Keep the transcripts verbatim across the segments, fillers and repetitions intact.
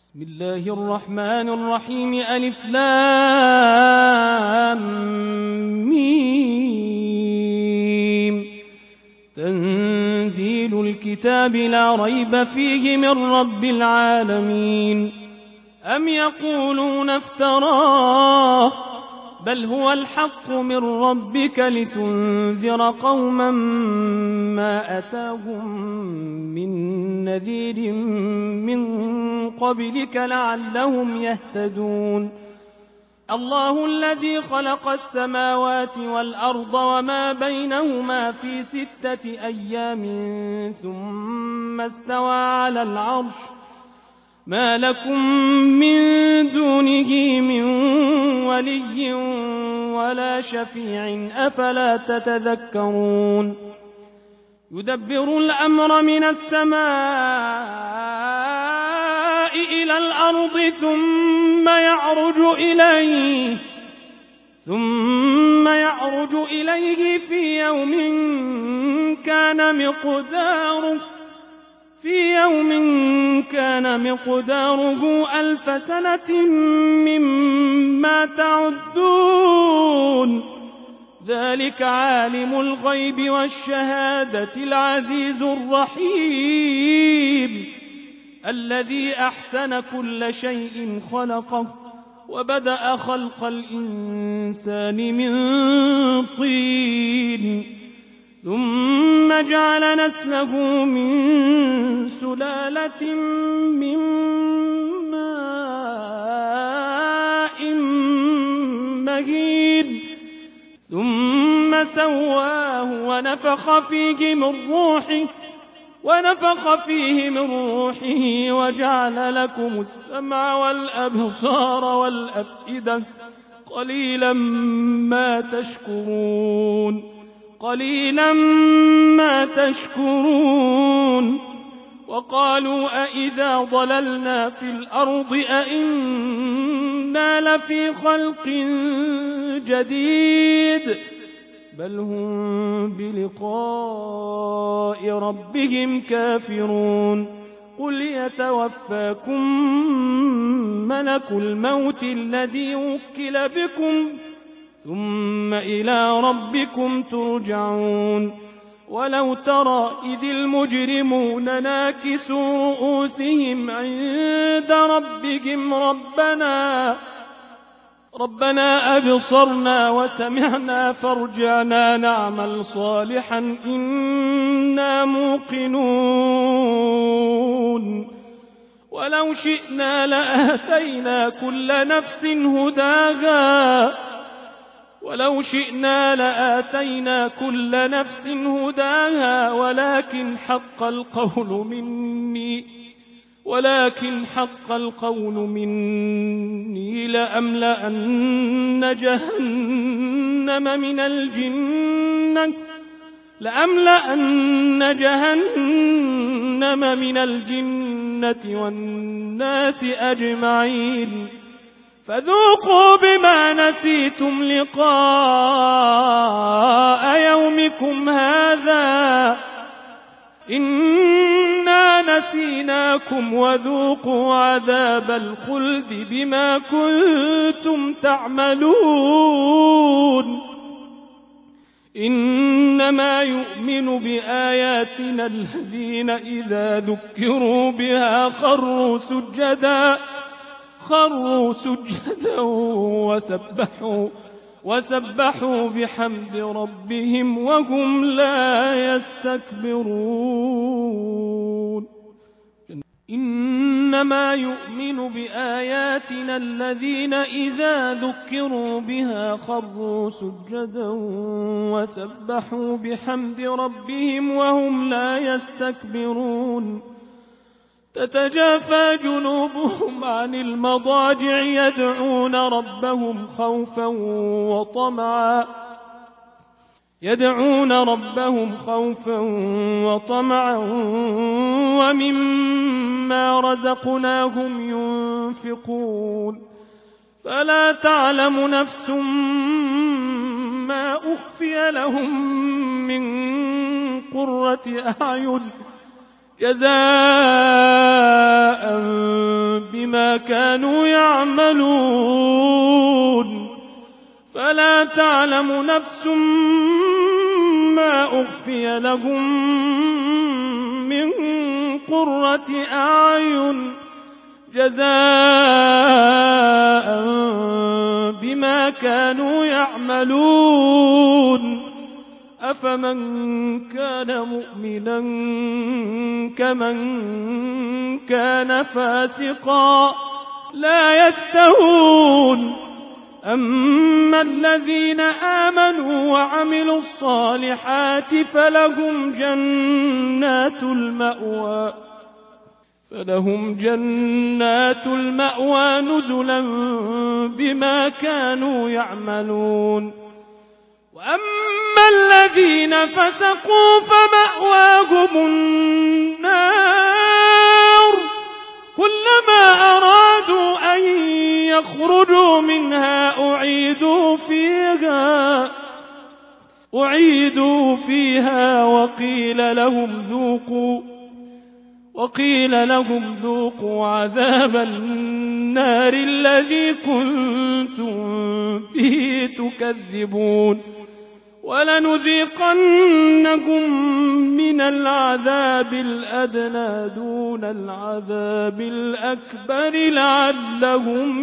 بسم الله الرحمن الرحيم. ألف لام ميم. تنزيل الكتاب لا ريب فيه من رب العالمين. أم يقولون افتراه بل هو الحق من ربك لتنذر قوما ما أتاهم من نذير من قبلك لعلهم يهتدون. الله الذي خلق السماوات والأرض وما بينهما في ستة أيام ثم استوى على العرش ما لكم من دونه من ولي ولا شفيع أفلا تتذكرون. يدبر الأمر من السماء إلى الأرض ثم يعرج إليه ثم يعرج إليه في يوم كان مقداره في يوم كان مقداره ألف سنة مما تعدون. ذلك عالم الغيب والشهادة العزيز الرحيم الذي أحسن كل شيء خلقه وبدأ خلق الإنسان من طين ثم جعل نسله من سلالة من ماء مهين ثم سواه ونفخ فيه من روحه ونفخ فيه من روحه وجعل لكم السمع والأبصار والأفئدة قليلا ما تشكرون قليلا ما تشكرون. وقالوا أئذا ضللنا في الأرض أئنا لفي خلق جديد بل هم بلقاء ربهم كافرون. قل يتوفاكم ملك الموت الذي وكل بكم ثم إلى ربكم ترجعون. ولو ترى إذ المجرمون ناكسوا رؤوسهم عند ربهم ربنا ربنا أبصرنا وسمعنا فارجعنا نعمل صالحا إنا موقنون. ولو شئنا لآتينا كل نفس هداها ولو شئنا لآتينا كل نفس هداها ولكن حق القول مني ولكن حق القول مني لأملأن جهنم من الجنة لأملأن جهنم من الجنة والناس أجمعين. فذوقوا بما نسيتم لقاء يومكم هذا إنا نسيناكم وذوقوا عذاب الخلد بما كنتم تعملون. إنما يؤمن بآياتنا الذين إذا ذكروا بها خروا سجدا خروا سجدا وسبحوا وسبحوا بحمد ربهم وهم لا يستكبرون. إنما يؤمن بآياتنا الذين إذا ذكروا بها خروا سجدا وسبحوا بحمد ربهم وهم لا يستكبرون. تتجافى جنوبهم عن المضاجع يدعون ربهم خوفا وطمعا يدعون ربهم خوفا وطمعا ومما رزقناهم ينفقون. فلا تعلم نفس ما أخفي لهم من قرة أعين جزاء بما كانوا يعملون فلا تعلم نفس ما أخفي لهم من قرة أعين جزاء بما كانوا يعملون أفمن كان مؤمنا كمن كان فاسقا لا يستوون أما الذين آمنوا وعملوا الصالحات فلهم جنات المأوى فلهم جنات المأوى نزلا بما كانوا يعملون وأما الذين فسقوا فمأواهم النار كلما أرادوا أن يخرجوا منها أعيدوا فيها أعيدوا فيها وقيل لهم ذوقوا وقيل لهم ذوقوا عذاب النار الذي كنتم به تكذبون ولنذيقنكم من العذاب الأدنى دون العذاب الأكبر لعلهم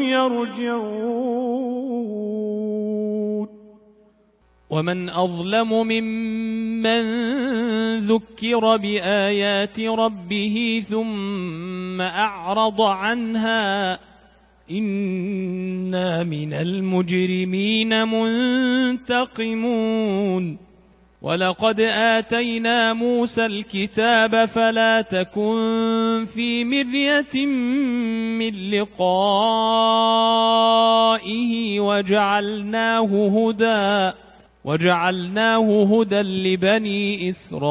يرجعون ومن أظلم ممن ذكر بآيات ربه ثم أعرض عنها إنا من المجرمين منتقمون ولقد آتينا موسى الكتاب فلا تكن في مرية من لقائه وجعلناه هدى وجعلناه هدى لبني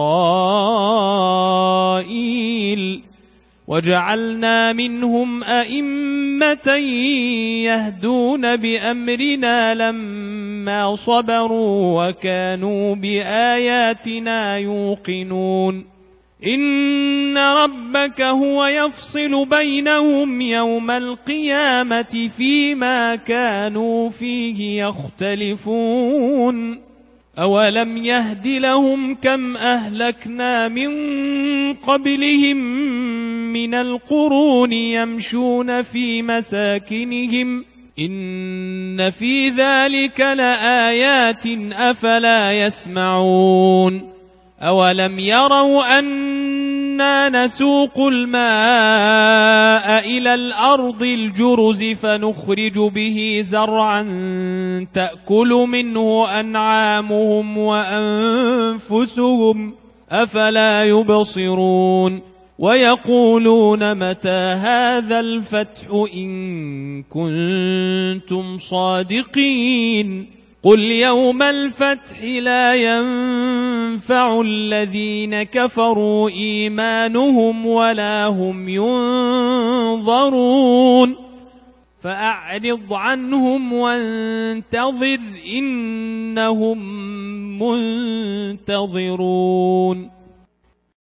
إسرائيل وجعلنا منهم أئمة يهدون بأمرنا لما صبروا وكانوا بآياتنا يوقنون إن ربك هو يفصل بينهم يوم القيامة فيما كانوا فيه يختلفون أولم يهد لهم كم أهلكنا من قبلهم من القرون يمشون في مساكنهم إن في ذلك لآيات أفلا يسمعون أولم يروا أنا نسوق الماء إلى الأرض الجرز فنخرج به زرعا تأكل منه أنعامهم وأنفسهم أفلا يبصرون ويقولون متى هذا الفتح إن كنتم صادقين قل يوم الفتح لا ينفع الذين كفروا إيمانهم ولا هم ينظرون فأعرض عنهم وانتظر إنهم منتظرون